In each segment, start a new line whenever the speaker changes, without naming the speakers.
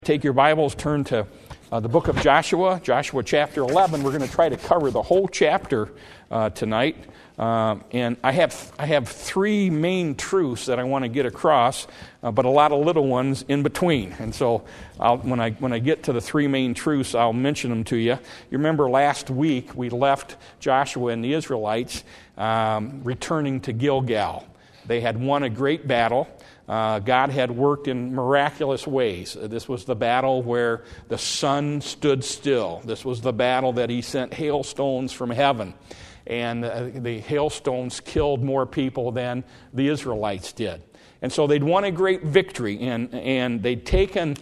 Take your Bibles, turn to the book of Joshua, Joshua chapter 11. We're going to try to cover the whole chapter tonight. And I have three main truths that I want to get across, but a lot of little ones in between. And so when I get to the three main truths, I'll mention them to you. You remember last week we left Joshua and the Israelites returning to Gilgal. They had won a great battle. God had worked in miraculous ways. This was the battle where the sun stood still. This was the battle that he sent hailstones from heaven. And the hailstones killed more people than the Israelites did. And so they'd won a great victory. And they'd taken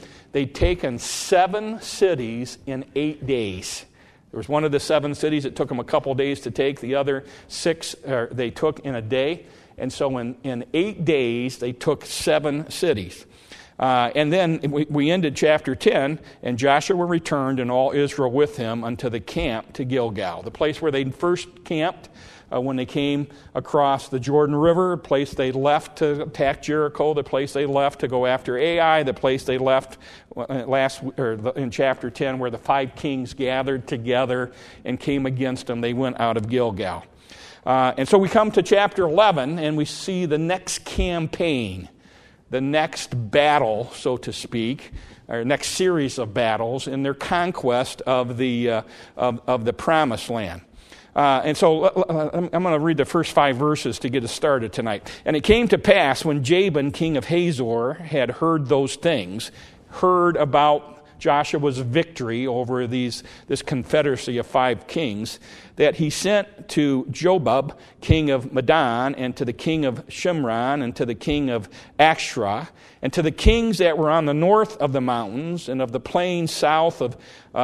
7 cities in 8 days. There was one of the 7 cities that took them a couple days to take. The other 6 they took in a day. And so in 8 days, they took 7 cities. And then we ended chapter 10, and Joshua returned and all Israel with him unto the camp to Gilgal, the place where they first camped when they came across the Jordan River, the place they left to attack Jericho, the place they left to go after Ai, the place they left in chapter 10 where the 5 kings gathered together and came against them. They went out of Gilgal. And so we come to chapter 11, and we see the next campaign, the next battle, so to speak, or next series of battles in their conquest of the Promised Land. And so I'm going to read the first 5 verses to get us started tonight. And it came to pass when Jabin, king of Hazor, had heard those things, heard about Joshua's victory over this confederacy of 5 kings, that he sent to Jobab, king of Madon, and to the king of Shimron, and to the king of Akshra, and to the kings that were on the north of the mountains, and of the plains south of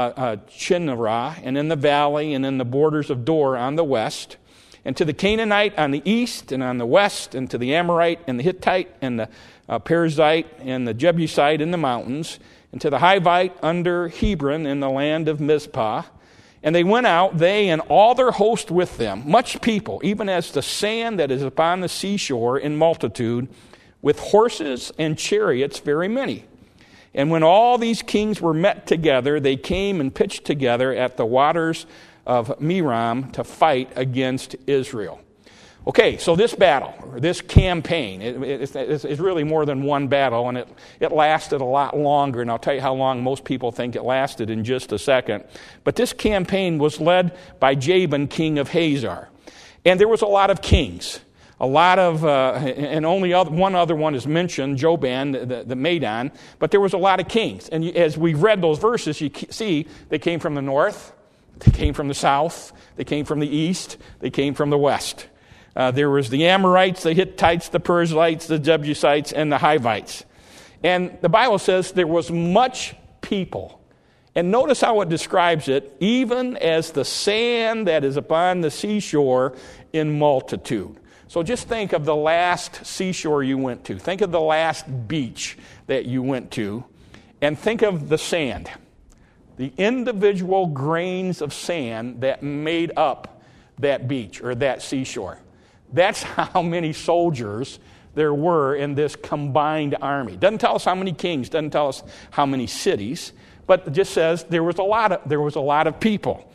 Chinnerah, and in the valley, and in the borders of Dor on the west, and to the Canaanite on the east and on the west, and to the Amorite and the Hittite and the Perizzite and the Jebusite in the mountains, and to the Hivite under Hebron in the land of Mizpah. And they went out, they and all their host with them, much people, even as the sand that is upon the seashore in multitude, with horses and chariots very many. And when all these kings were met together, they came and pitched together at the waters of Merom to fight against Israel. Okay, so this battle, or this campaign, it's really more than one battle, and it lasted a lot longer, and I'll tell you how long most people think it lasted in just a second. But this campaign was led by Jabin, king of Hazor. And there was a lot of kings, a lot of, and only one other one is mentioned, Joban, the Madon, but there was a lot of kings. And as we read those verses, you see they came from the north, they came from the south, they came from the east, they came from the west. There was the Amorites, the Hittites, the Perizzites, the Jebusites, and the Hivites. And the Bible says there was much people. And notice how it describes it, even as the sand that is upon the seashore in multitude. So just think of the last seashore you went to. Think of the last beach that you went to. And think of the sand. The individual grains of sand that made up that beach or that seashore. That's how many soldiers there were in this combined army. Doesn't tell us how many kings, doesn't tell us how many cities, but it just says there was a lot of people.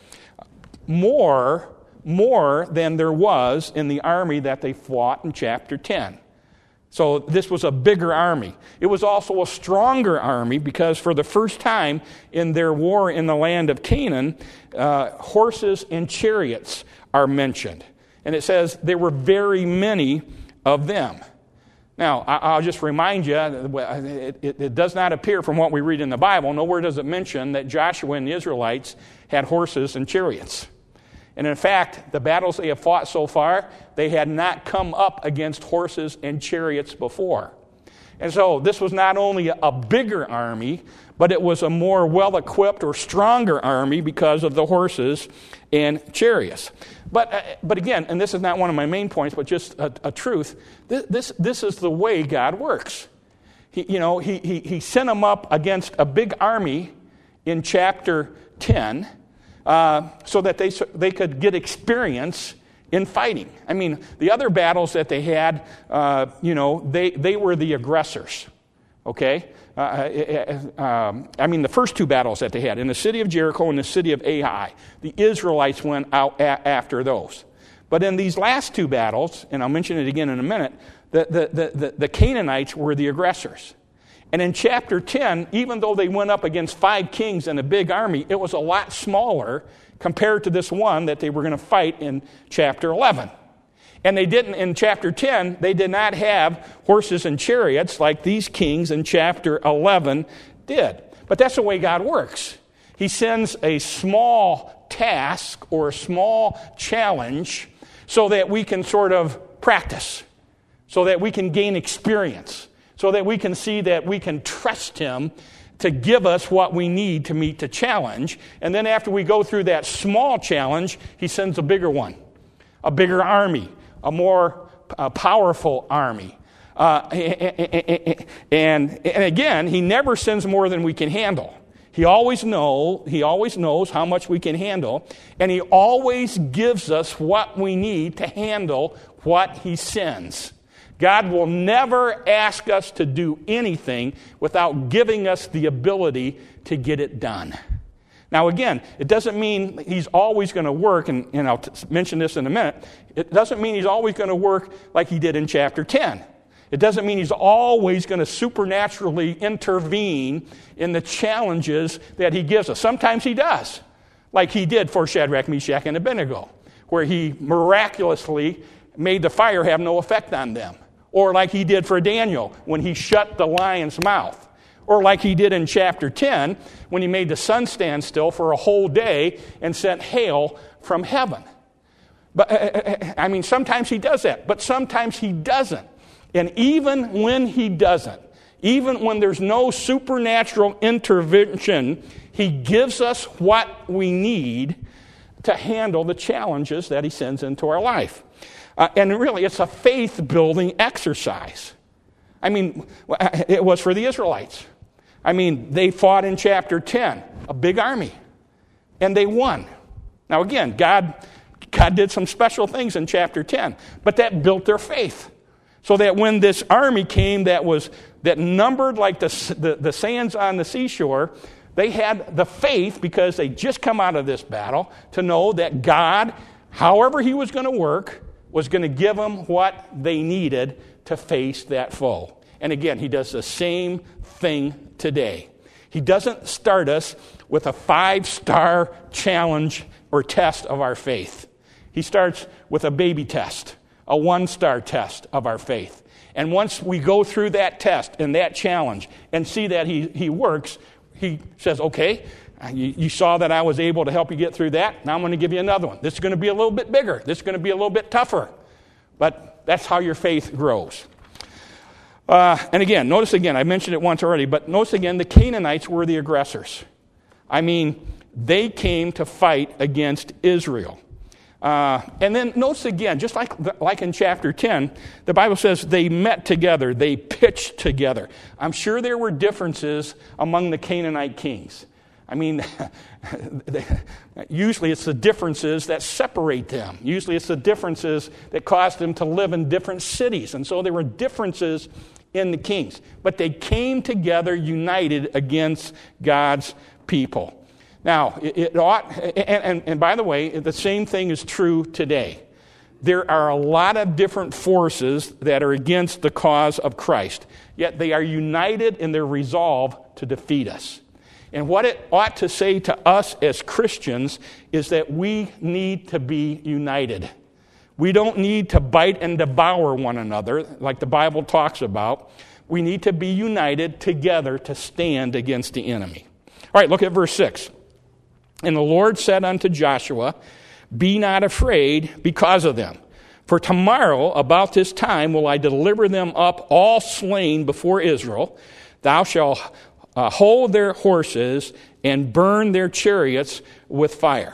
More than there was in the army that they fought in chapter 10. So this was a bigger army. It was also a stronger army because for the first time in their war in the land of Canaan, horses and chariots are mentioned. And it says there were very many of them. Now, I'll just remind you, it does not appear from what we read in the Bible, nowhere does it mention that Joshua and the Israelites had horses and chariots. And in fact, the battles they have fought so far, they had not come up against horses and chariots before. And so this was not only a bigger army, but it was a more well-equipped or stronger army because of the horses and chariots. But again, and this is not one of my main points, but just a truth, this is the way God works. He sent them up against a big army in chapter 10 so that they could get experience in fighting. I mean, the other battles that they had, they were the aggressors. Okay? the first two battles that they had, in the city of Jericho and the city of Ai, the Israelites went out after those. But in these last two battles, and I'll mention it again in a minute, the Canaanites were the aggressors. And in chapter 10, even though they went up against 5 kings and a big army, it was a lot smaller compared to this one that they were going to fight in chapter 11. And they didn't, in chapter 10, they did not have horses and chariots like these kings in chapter 11 did. But that's the way God works. He sends a small task or a small challenge so that we can sort of practice, so that we can gain experience, so that we can see that we can trust Him to give us what we need to meet the challenge. And then after we go through that small challenge, He sends a bigger one, a bigger army, a more powerful army. And again, He never sends more than we can handle. He always knows how much we can handle, and He always gives us what we need to handle what He sends. God will never ask us to do anything without giving us the ability to get it done. Now again, it doesn't mean He's always going to work, and I'll mention this in a minute, it doesn't mean He's always going to work like He did in chapter 10. It doesn't mean He's always going to supernaturally intervene in the challenges that He gives us. Sometimes He does, like He did for Shadrach, Meshach, and Abednego, where He miraculously made the fire have no effect on them. Or like He did for Daniel when He shut the lion's mouth. Or like He did in chapter 10 when He made the sun stand still for a whole day and sent hail from heaven. But sometimes He does that, but sometimes He doesn't. And even when He doesn't, even when there's no supernatural intervention, He gives us what we need to handle the challenges that He sends into our life. And really, it's a faith-building exercise. It was for the Israelites. They fought in chapter 10, a big army, and they won. Now again, God did some special things in chapter 10, but that built their faith. So that when this army came that numbered like the sands on the seashore, they had the faith, because they just come out of this battle, to know that God, however He was going to work, was going to give them what they needed to face that foe. And again, He does the same thing today. He doesn't start us with a 5-star challenge or test of our faith. He starts with a baby test, a 1-star test of our faith. And once we go through that test and that challenge and see that he works, He says, okay, you saw that I was able to help you get through that. Now I'm going to give you another one. This is going to be a little bit bigger. This is going to be a little bit tougher. But that's how your faith grows. And again, notice again, I mentioned it once already, but notice again, the Canaanites were the aggressors. They came to fight against Israel. And then notice again, just like in chapter 10, the Bible says they met together, they pitched together. I'm sure there were differences among the Canaanite kings. Usually it's the differences that separate them. Usually it's the differences that cause them to live in different cities. And so there were differences in the kings. But they came together united against God's people. Now, it ought, and by the way, the same thing is true today. There are a lot of different forces that are against the cause of Christ, yet they are united in their resolve to defeat us. And what it ought to say to us as Christians is that we need to be united. We don't need to bite and devour one another like the Bible talks about. We need to be united together to stand against the enemy. All right, look at verse 6. And the Lord said unto Joshua, Be not afraid because of them. For tomorrow about this time will I deliver them up all slain before Israel. Thou shalt hold their horses and burn their chariots with fire.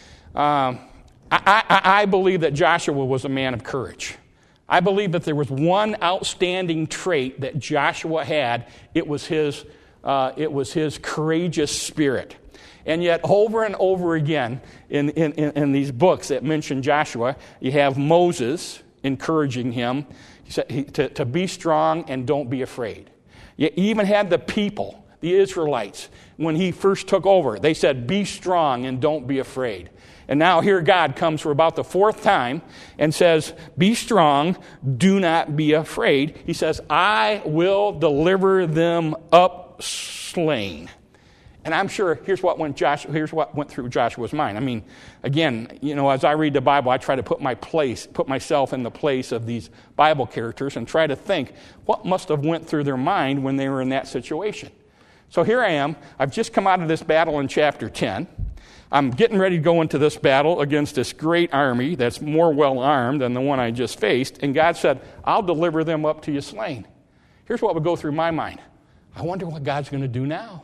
I believe that Joshua was a man of courage. I believe that there was one outstanding trait that Joshua had. It was his courageous spirit. And yet, over and over again in these books that mention Joshua, you have Moses encouraging him to be strong and don't be afraid. You even had the people, the Israelites, when he first took over. They said, be strong and don't be afraid. And now here God comes for about the fourth time and says, be strong, do not be afraid. He says, I will deliver them up slain. And I'm sure here's what went through Joshua's mind. I mean, again, as I read the Bible, I try to put myself in the place of these Bible characters and try to think what must have went through their mind when they were in that situation. So here I am. I've just come out of this battle in chapter 10. I'm getting ready to go into this battle against this great army that's more well-armed than the one I just faced. And God said, I'll deliver them up to you slain. Here's what would go through my mind. I wonder what God's going to do now.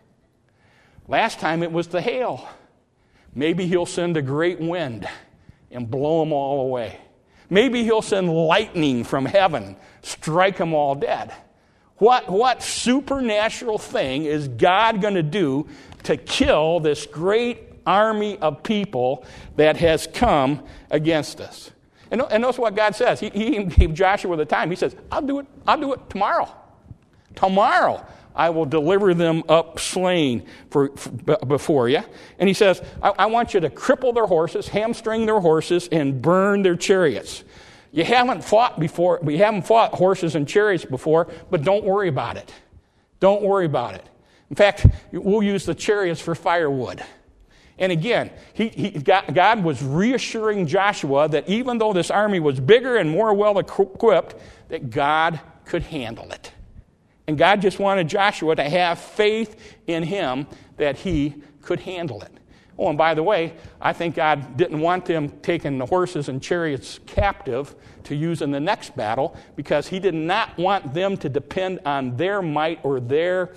Last time it was the hail. Maybe he'll send a great wind and blow them all away. Maybe he'll send lightning from heaven, strike them all dead. What supernatural thing is God going to do to kill this great army of people that has come against us? And notice what God says. He gave Joshua the time. He says, I'll do it tomorrow. Tomorrow I will deliver them up slain before you. And he says, I want you to cripple their horses, hamstring their horses, and burn their chariots. You haven't fought before. We haven't fought horses and chariots before, but don't worry about it. Don't worry about it. In fact, we'll use the chariots for firewood. And again, God was reassuring Joshua that even though this army was bigger and more well-equipped, that God could handle it. And God just wanted Joshua to have faith in him that he could handle it. Oh, and by the way, I think God didn't want them taking the horses and chariots captive to use in the next battle because he did not want them to depend on their might or the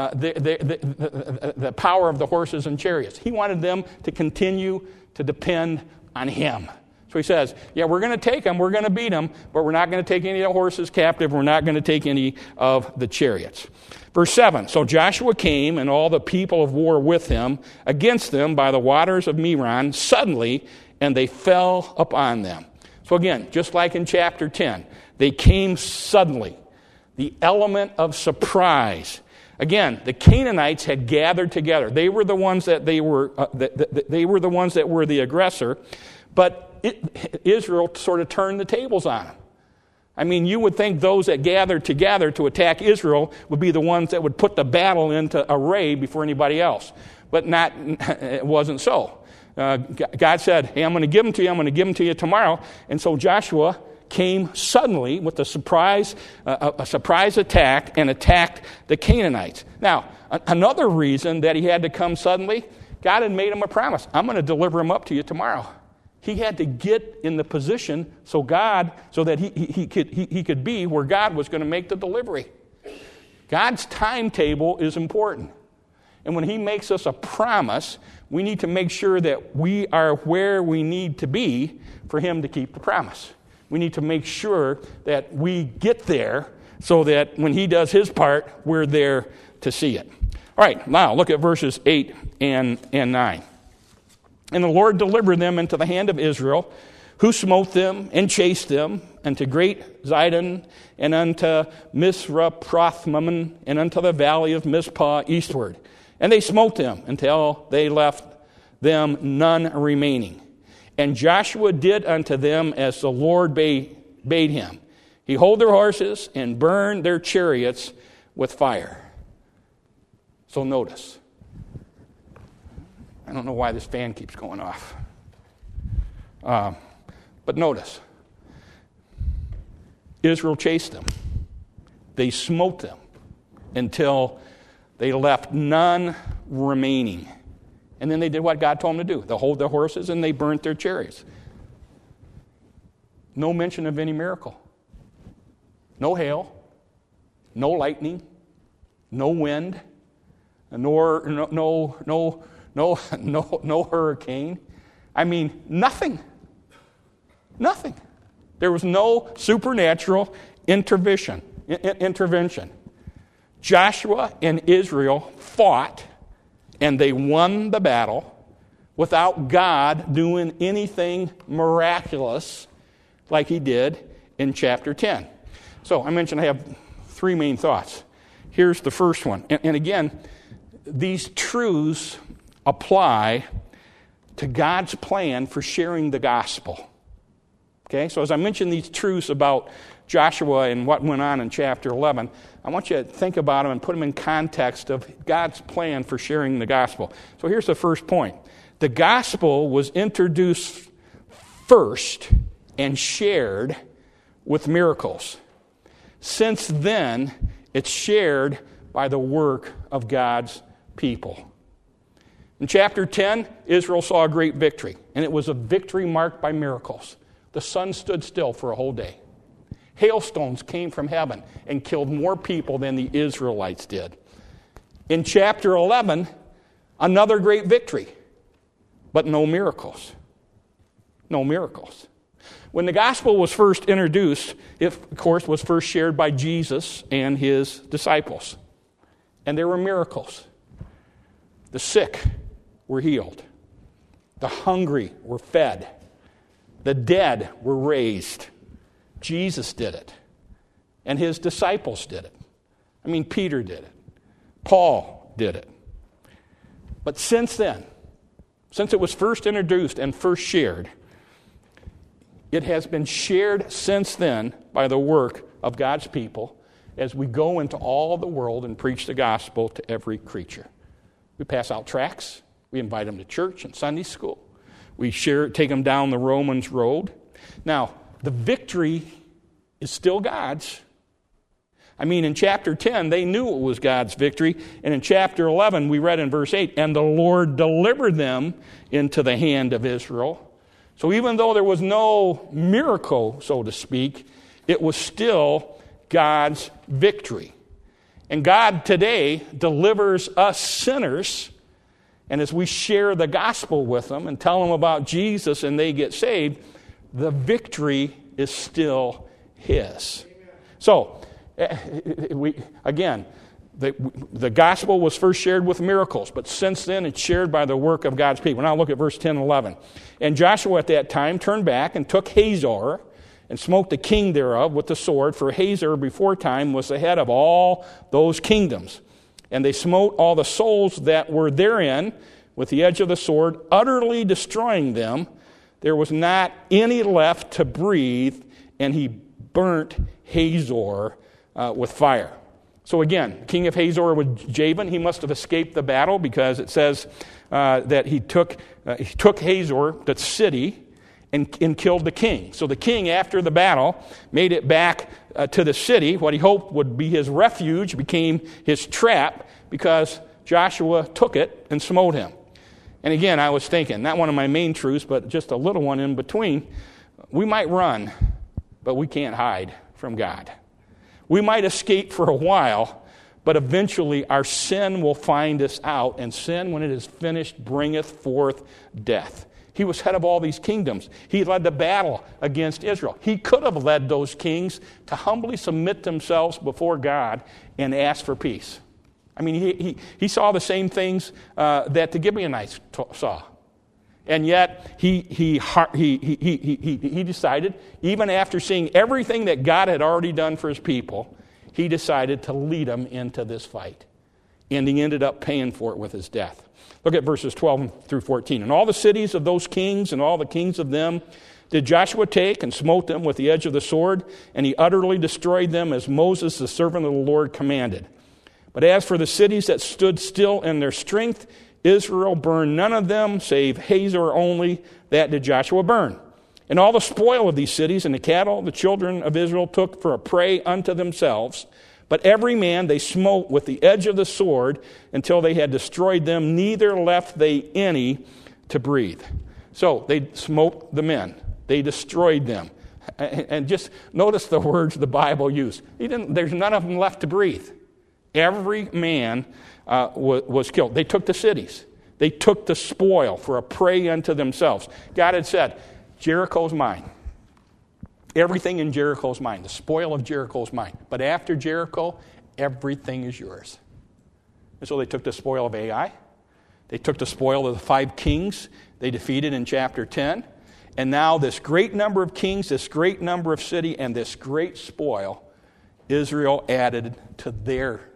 power of the horses and chariots. He wanted them to continue to depend on him. So he says, yeah, we're going to take them, we're going to beat them, but we're not going to take any of the horses captive, we're not going to take any of the chariots. Verse 7, so Joshua came and all the people of war with him against them by the waters of Merom suddenly, and they fell upon them. So again, just like in chapter 10, they came suddenly. The element of surprise. Again, the Canaanites had gathered together. They were the ones that they were the ones that were the aggressor, but Israel sort of turned the tables on them. I mean, you would think those that gathered together to attack Israel would be the ones that would put the battle into array before anybody else. But it wasn't so. God said, hey, I'm going to give them to you. I'm going to give them to you tomorrow. And so Joshua came suddenly with a surprise attack and attacked the Canaanites. Now, another reason that he had to come suddenly, God had made him a promise. I'm going to deliver him up to you tomorrow. He had to get in the position so that he could be where God was going to make the delivery. God's timetable is important. And when he makes us a promise, we need to make sure that we are where we need to be for him to keep the promise. We need to make sure that we get there so that when he does his part, we're there to see it. All right, now look at verses 8 and 9. And the Lord delivered them into the hand of Israel, who smote them and chased them unto great Zidon and unto Misraprothmim and unto the valley of Mizpah eastward. And they smote them until they left them none remaining. And Joshua did unto them as the Lord bade him. He hold their horses and burned their chariots with fire. So notice. I don't know why this fan keeps going off. But notice. Israel chased them. They smote them until they left none remaining. And then they did what God told them to do. They hold their horses and they burnt their chariots. No mention of any miracle. No hail. No lightning. No wind. No hurricane. I mean, nothing. Nothing. There was no supernatural intervention. Joshua and Israel fought, and they won the battle without God doing anything miraculous like he did in chapter 10. So I mentioned I have three main thoughts. here's the first one. And again, these truths apply to God's plan for sharing the gospel. Okay, so as I mentioned these truths about Joshua and what went on in chapter 11, I want you to think about them and put them in context of God's plan for sharing the gospel. So here's the first point. The gospel was introduced first and shared with miracles. Since then, it's shared by the work of God's people. In chapter 10, Israel saw a great victory, and it was a victory marked by miracles. The sun stood still for a whole day. Hailstones came from heaven and killed more people than the Israelites did. In chapter 11, another great victory, but no miracles. No miracles. When the gospel was first introduced, it, of course, was first shared by Jesus and his disciples. And there were miracles. The sick were healed. The hungry were fed. The dead were raised. Jesus did it. And his disciples did it. I mean, Peter did it. Paul did it. But since then, since it was first introduced and first shared, it has been shared since then by the work of God's people as we go into all the world and preach the gospel to every creature. We pass out tracts. We invite them to church and Sunday school. We take them down the Romans road. Now, the victory is still God's. I mean, in chapter 10, they knew it was God's victory. And in chapter 11, we read in verse 8, and the Lord delivered them into the hand of Israel. So even though there was no miracle, so to speak, it was still God's victory. And God today delivers us sinners. And as we share the gospel with them and tell them about Jesus and they get saved, the victory is still his. So, again, the gospel was first shared with miracles, but since then it's shared by the work of God's people. Now look at verse 10 and 11. And Joshua at that time turned back and took Hazor and smote the king thereof with the sword, for Hazor before time was the head of all those kingdoms. And they smote all the souls that were therein with the edge of the sword, utterly destroying them. There was not any left to breathe, and he burnt Hazor with fire. So again, king of Hazor was Jabin. He must have escaped the battle because it says that he took Hazor, the city, and killed the king. So the king, after the battle, made it back to the city. What he hoped would be his refuge became his trap because Joshua took it and smote him. And again, I was thinking, not one of my main truths, but just a little one in between. We might run, but we can't hide from God. We might escape for a while, but eventually our sin will find us out, and sin, when it is finished, bringeth forth death. He was head of all these kingdoms. He led the battle against Israel. He could have led those kings to humbly submit themselves before God and ask for peace. I mean, he saw the same things that the Gibeonites saw. And yet, he decided, even after seeing everything that God had already done for his people, he decided to lead them into this fight. And he ended up paying for it with his death. Look at verses 12 through 14. And all the cities of those kings and all the kings of them did Joshua take and smote them with the edge of the sword, and he utterly destroyed them as Moses, the servant of the Lord, commanded. But as for the cities that stood still in their strength, Israel burned none of them, save Hazor only, that did Joshua burn. And all the spoil of these cities and the cattle the children of Israel took for a prey unto themselves. But every man they smote with the edge of the sword until they had destroyed them, neither left they any to breathe. So they smote the men. They destroyed them. And just notice the words the Bible used. There's none of them left to breathe. Every man was killed. They took the cities. They took the spoil for a prey unto themselves. God had said, Jericho's mine. Everything in Jericho's mine. The spoil of Jericho's mine. But after Jericho, everything is yours. And so they took the spoil of Ai. They took the spoil of the 5 kings they defeated in chapter 10. And now this great number of kings, this great number of city, and this great spoil, Israel added to their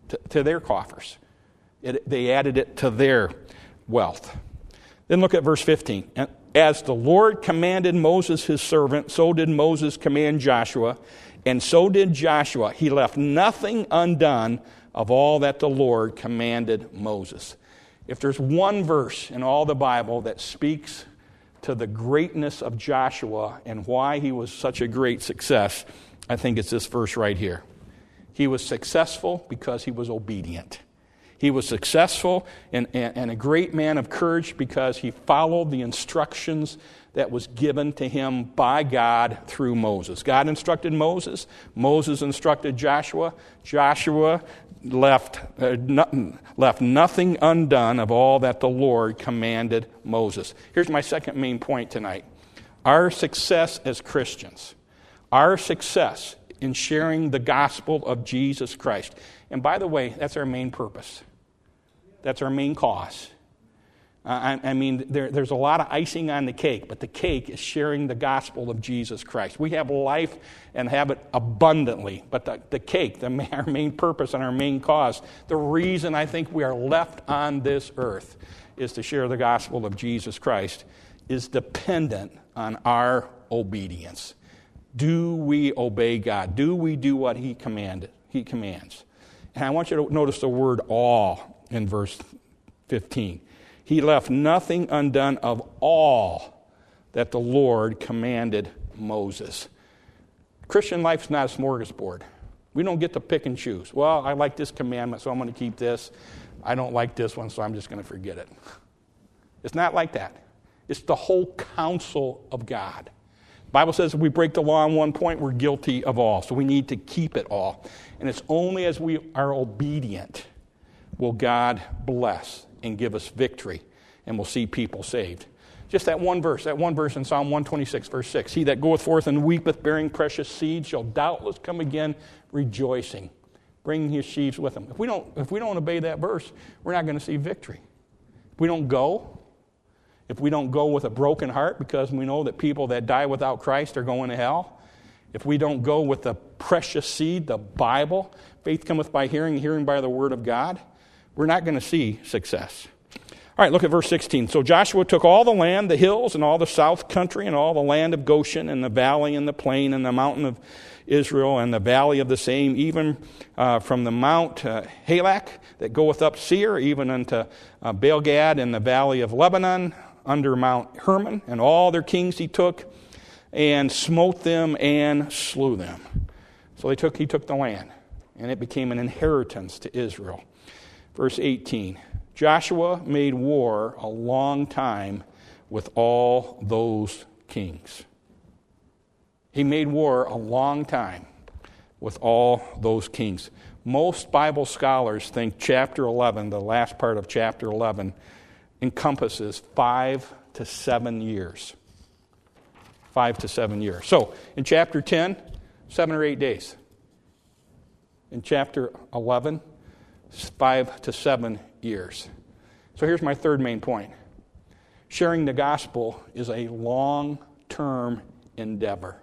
to their coffers. They added it to their wealth. Then look at verse 15. And as the Lord commanded Moses his servant, so did Moses command Joshua, and so did Joshua. He left nothing undone of all that the Lord commanded Moses. If there's one verse in all the Bible that speaks to the greatness of Joshua and why he was such a great success, I think it's this verse right here. He was successful because he was obedient. He was successful and a great man of courage because he followed the instructions that was given to him by God through Moses. God instructed Moses. Moses instructed Joshua. Joshua left nothing undone of all that the Lord commanded Moses. Here's my second main point tonight. Our success as Christians, our success in sharing the gospel of Jesus Christ. And by the way, that's our main purpose. That's our main cause. I mean, there's a lot of icing on the cake, but the cake is sharing the gospel of Jesus Christ. We have life and have it abundantly, but the cake, our main purpose and our main cause, the reason I think we are left on this earth is to share the gospel of Jesus Christ, is dependent on our obedience. Do we obey God? Do we do what He commands? And I want you to notice the word all in verse 15. He left nothing undone of all that the Lord commanded Moses. Christian life's not a smorgasbord. We don't get to pick and choose. Well, I like this commandment, so I'm going to keep this. I don't like this one, so I'm just going to forget it. It's not like that. It's the whole counsel of God. The Bible says if we break the law on one point, we're guilty of all. So we need to keep it all. And it's only as we are obedient will God bless and give us victory, and we'll see people saved. Just that one verse in Psalm 126, verse 6. He that goeth forth and weepeth, bearing precious seed, shall doubtless come again rejoicing, bringing his sheaves with him. If we don't obey that verse, we're not going to see victory. If we don't go with a broken heart because we know that people that die without Christ are going to hell, if we don't go with the precious seed, the Bible, faith cometh by hearing, hearing by the word of God, we're not going to see success. All right, look at verse 16. So Joshua took all the land, the hills, and all the south country, and all the land of Goshen, and the valley, and the plain, and the mountain of Israel, and the valley of the same, even from the Mount Halak that goeth up Seir, even unto Baal-gad, and the valley of Lebanon, under Mount Hermon, and all their kings he took, and smote them and slew them. So he took the land, and it became an inheritance to Israel. Verse 18, Joshua made war a long time with all those kings. He made war a long time with all those kings. Most Bible scholars think chapter 11, the last part of chapter 11, encompasses 5 to 7 years. 5 to 7 years. So, in chapter 10, 7 or 8 days. In chapter 11, 5 to 7 years. So here's my third main point. Sharing the gospel is a long-term endeavor.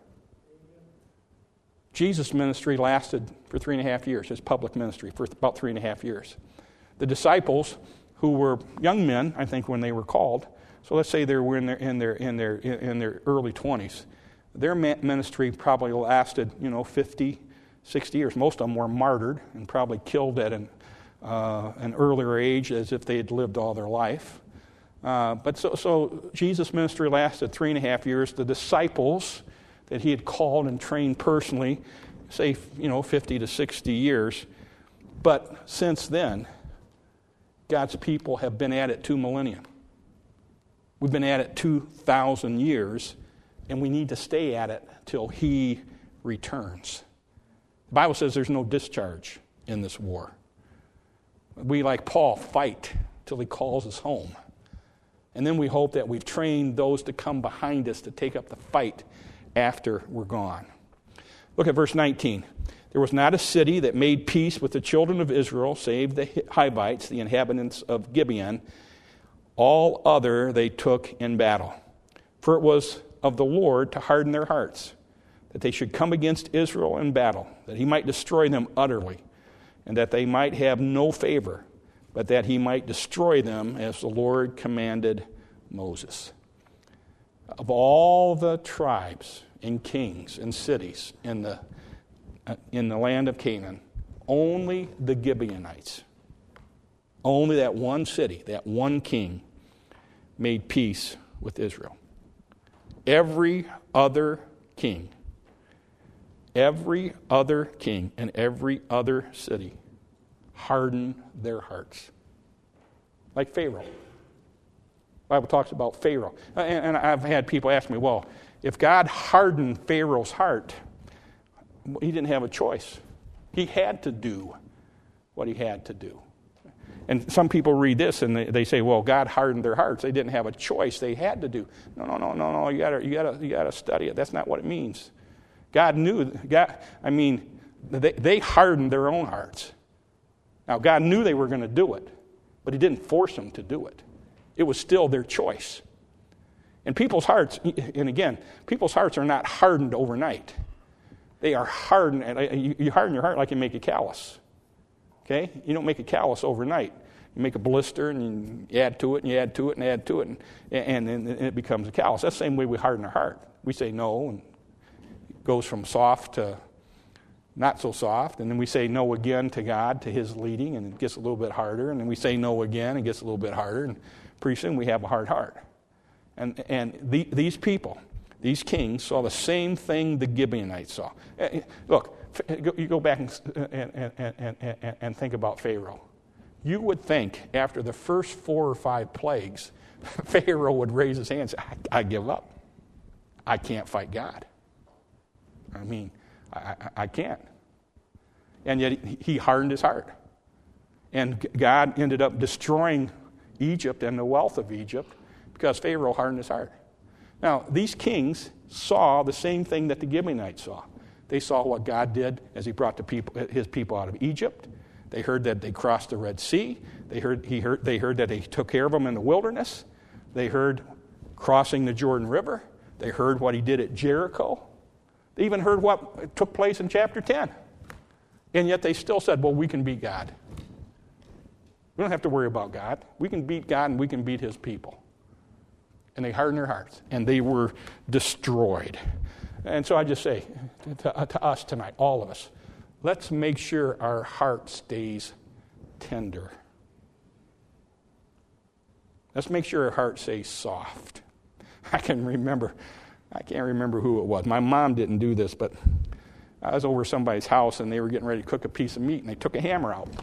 Jesus' ministry lasted for 3.5 years, his public ministry for about 3.5 years. The disciples, who were young men, I think, when they were called, so let's say they were in their early 20s, their ministry probably lasted, 50, 60 years. Most of them were martyred and probably killed at an earlier age as if they had lived all their life. But so Jesus' ministry lasted 3.5 years. The disciples that he had called and trained personally, say, 50 to 60 years. But since then, God's people have been at it 2 millennia. We've been at it 2,000 years, and we need to stay at it till he returns. The Bible says there's no discharge in this war. We, like Paul, fight till he calls us home. And then we hope that we've trained those to come behind us to take up the fight after we're gone. Look at verse 19. There was not a city that made peace with the children of Israel, save the Hivites, the inhabitants of Gibeon. All other they took in battle. For it was of the Lord to harden their hearts, that they should come against Israel in battle, that he might destroy them utterly. and that they might have no favor, but that he might destroy them as the Lord commanded Moses. Of all the tribes and kings and cities in the land of Canaan, only the Gibeonites, only that one city, that one king, made peace with Israel. Every other king and every other city hardened their hearts. Like Pharaoh. The Bible talks about Pharaoh. And I've had people ask me, well, if God hardened Pharaoh's heart, he didn't have a choice. He had to do what he had to do. And some people read this and they say, well, God hardened their hearts. They didn't have a choice. They had to do. No. You gotta study it. That's not what it means. God knew. They hardened their own hearts. Now, God knew they were going to do it, but he didn't force them to do it. It was still their choice. And people's hearts, and again, people's hearts are not hardened overnight. They are hardened. You harden your heart like you make a callus. Okay? You don't make a callus overnight. You make a blister and you add to it and you add to it and add to it and it becomes a callus. That's the same way we harden our heart. We say no and it goes from soft to not so soft, and then we say no again to God, to his leading, and it gets a little bit harder, and then we say no again, it gets a little bit harder, and pretty soon we have a hard heart. And these people, these kings, saw the same thing the Gibeonites saw. Look, you go back and think about Pharaoh. You would think after the first 4 or 5 plagues, Pharaoh would raise his hand and say, I give up. I can't fight God. I can't. And yet he hardened his heart. And God ended up destroying Egypt and the wealth of Egypt because Pharaoh hardened his heart. Now, these kings saw the same thing that the Gibeonites saw. They saw what God did as he brought his people out of Egypt. They heard that they crossed the Red Sea. They heard that he took care of them in the wilderness. They heard crossing the Jordan River. They heard what he did at Jericho. They even heard what took place in chapter 10. And yet they still said, well, we can beat God. We don't have to worry about God. We can beat God and we can beat his people. And they hardened their hearts. And they were destroyed. And so I just say to us tonight, all of us, let's make sure our heart stays tender. Let's make sure our heart stays soft. I can't remember who it was. My mom didn't do this, but I was over somebody's house and they were getting ready to cook a piece of meat and they took a hammer out.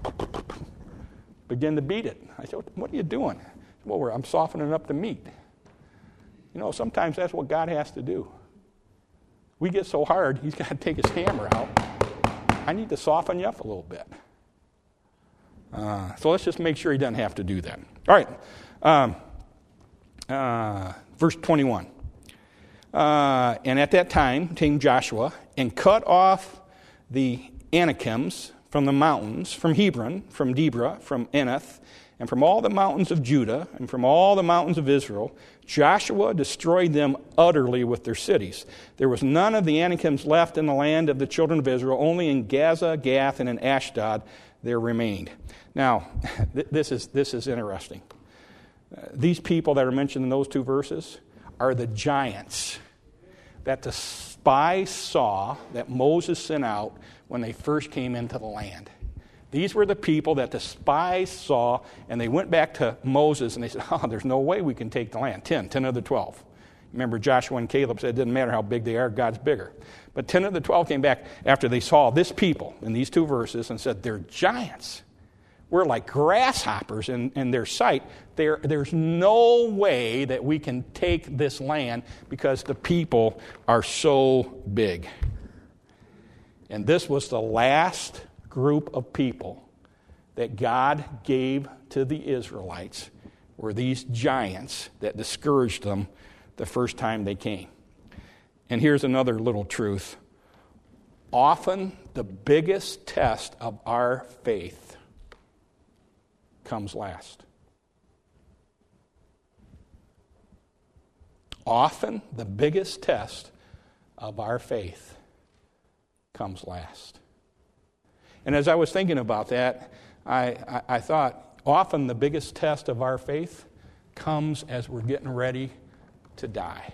Began to beat it. I said, what are you doing? Well, I'm softening up the meat. You know, sometimes that's what God has to do. We get so hard, he's got to take his hammer out. I need to soften you up a little bit. So let's just make sure he doesn't have to do that. All right. Verse 21. And at that time came Joshua and cut off the Anakims from the mountains, from Hebron, from Debra, from Anath, and from all the mountains of Judah, and from all the mountains of Israel. Joshua destroyed them utterly with their cities. There was none of the Anakims left in the land of the children of Israel. Only in Gaza, Gath, and in Ashdod there remained. Now, this is interesting. These people that are mentioned in those 2 verses are the giants that the spies saw that Moses sent out when they first came into the land. These were the people that the spies saw, and they went back to Moses and they said, there's no way we can take the land. 10 of the 12. Remember, Joshua and Caleb said it didn't matter how big they are, God's bigger. But 10 of the 12 came back after they saw this people in these 2 verses and said, they're giants. We're like grasshoppers in their sight. There's no way that we can take this land because the people are so big. And this was the last group of people that God gave to the Israelites, were these giants that discouraged them the first time they came. And here's another little truth. Often the biggest test of our faith comes last. Often the biggest test of our faith comes last. And as I was thinking about that, I thought often the biggest test of our faith comes as we're getting ready to die.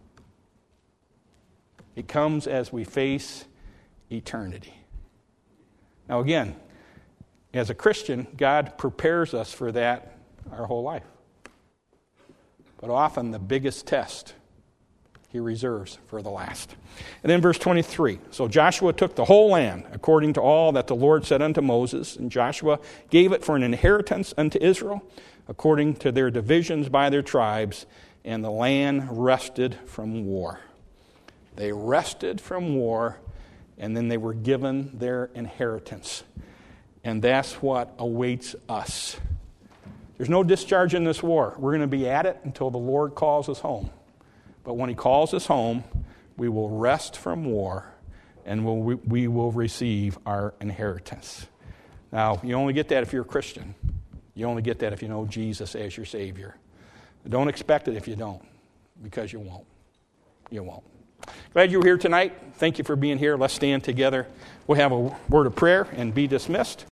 It comes as we face eternity. Now again, as a Christian, God prepares us for that our whole life. But often the biggest test He reserves for the last. And then verse 23. So Joshua took the whole land according to all that the Lord said unto Moses, and Joshua gave it for an inheritance unto Israel according to their divisions by their tribes, and the land rested from war. They rested from war, and then they were given their inheritance. And that's what awaits us. There's no discharge in this war. We're going to be at it until the Lord calls us home. But when He calls us home, we will rest from war, and we will receive our inheritance. Now, you only get that if you're a Christian. You only get that if you know Jesus as your Savior. Don't expect it if you don't, because you won't. You won't. Glad you were here tonight. Thank you for being here. Let's stand together. We'll have a word of prayer and be dismissed.